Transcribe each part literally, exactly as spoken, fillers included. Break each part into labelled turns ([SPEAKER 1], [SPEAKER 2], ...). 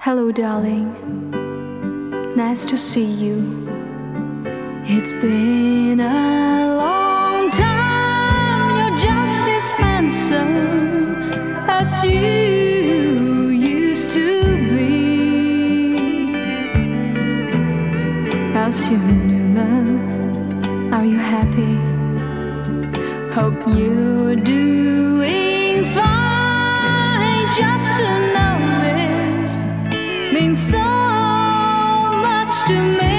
[SPEAKER 1] Hello, darling. Nice to see you. It's been a long time. You're just as handsome as you used to be. How's your new love? Are you happy? Hope you're doing fine. Just to know this means so much to me.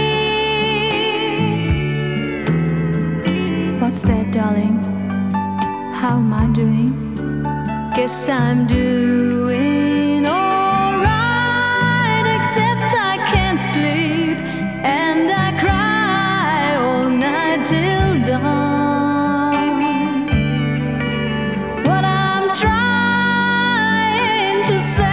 [SPEAKER 1] What's that, darling? How am I doing? Guess I'm doing alright, except I can't sleep and I cry all night till dawn. What I'm trying to say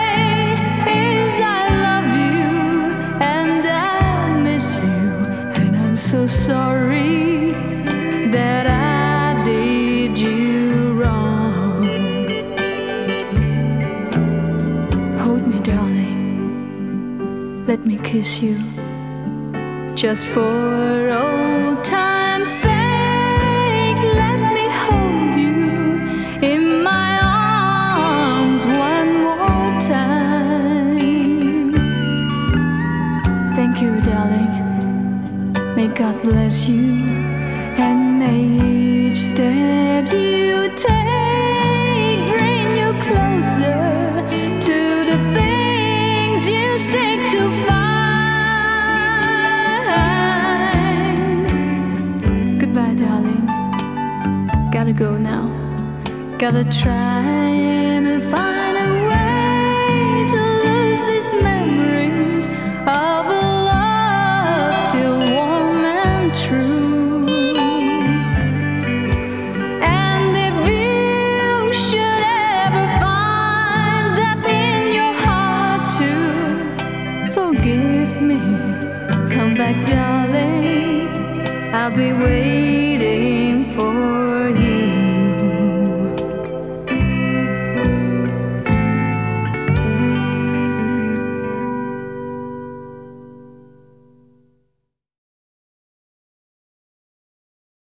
[SPEAKER 1] so sorry that I did you wrong. Hold me, darling, let me kiss you, just for old time's sake. Let me hold you in my arms one more time. Thank you, darling. May God bless you, and may each step you take bring you closer to the things you seek to find. Goodbye, darling. Gotta go now. Gotta try and find a way to lose these memories of a love still warm and true. And if you should ever find that in your heart to forgive me, come back, darling, I'll be waiting.